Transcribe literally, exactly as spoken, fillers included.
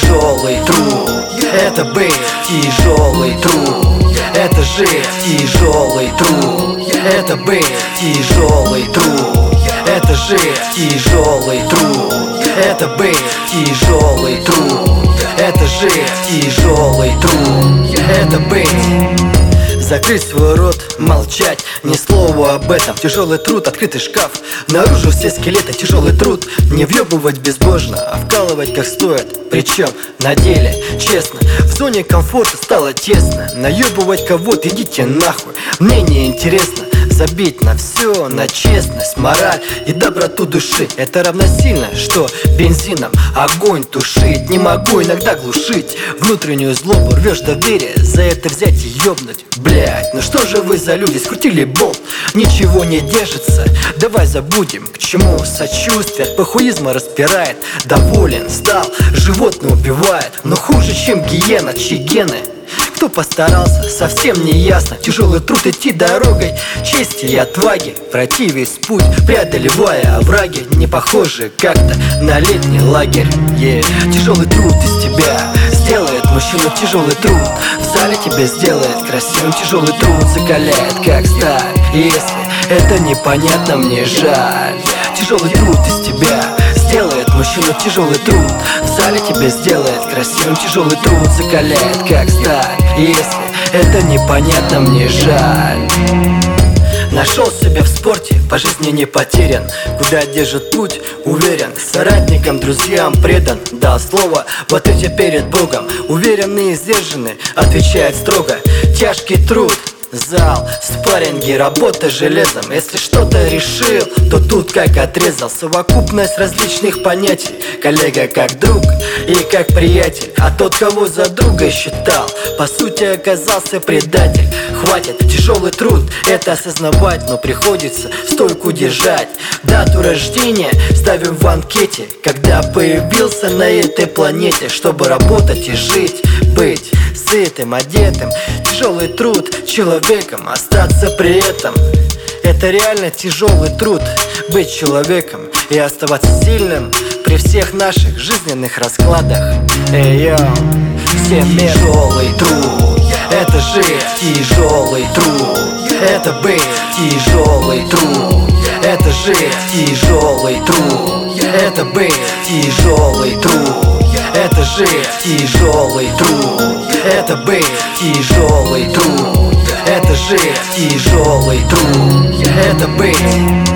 тяжелый труд. Это быть тяжелый труд. Это жить тяжелый труд. Это быть тяжелый труд. Это жить тяжелый труд. Это быть тяжелый труд. Это жить тяжелый труд. Это быть. Закрыть свой рот, молчать, ни слова об этом. Тяжелый труд, открытый шкаф, наружу все скелеты. Тяжелый труд, не въебывать безбожно, а вкалывать как стоит. Причем на деле, честно, в зоне комфорта стало тесно. Наебывать кого-то, идите нахуй, мне не интересно. Забить на все, на честность, мораль и доброту души. Это равносильно, что бензином огонь тушить. Не могу иногда глушить внутреннюю злобу. Рвешь доверие, за это взять и ёбнуть. Блять, ну что же вы за люди, скрутили болт, ничего не держится. Давай забудем, к чему сочувствие. От похуизма распирает, доволен, стал, животное убивает. Но хуже, чем гиена, чьи гены. Кто постарался, совсем не ясно. Тяжелый труд идти дорогой чести и отваги, пройти весь путь, преодолевая овраги, не похожи как-то на летний лагерь. yeah. Тяжелый труд из тебя сделает мужчину, тяжелый труд в зале тебя сделает красивым. Тяжелый труд закаляет как сталь. Если это непонятно, мне жаль. Тяжелый труд из тебя сделает мужчину, тяжелый труд в зале тебя сделает красивым. Тяжелый труд закаляет как сталь. Если это непонятно, мне жаль. Нашел себя в спорте, по жизни не потерян. Куда держит путь, уверен. Соратникам, друзьям предан. Дал слово, вот эти перед Богом. Уверенные и сдержанные, отвечает строго. Тяжкий труд, зал, спарринги, работа железом. Если что-то решил, то тут как отрезал. Совокупность различных понятий. Коллега как друг и как приятель. А тот, кого за друга считал, по сути оказался предатель. Хватит, тяжелый труд, это осознавать. Но приходится стойку держать. Дату рождения ставим в анкете, когда появился на этой планете. Чтобы работать и жить, быть сытым, одетым. Тяжелый труд человеком, остаться при этом. Это реально тяжелый труд, быть человеком и оставаться сильным при всех наших жизненных раскладах. Эй, йоу, всем тяжелый труд. Это жить тяжелый труд. Это быть тяжелый труд. Это жить тяжелый труд. Это быть тяжелый труд. Это жить тяжелый труд. Это быть тяжелый труд. Это жить тяжелый труд. Это быть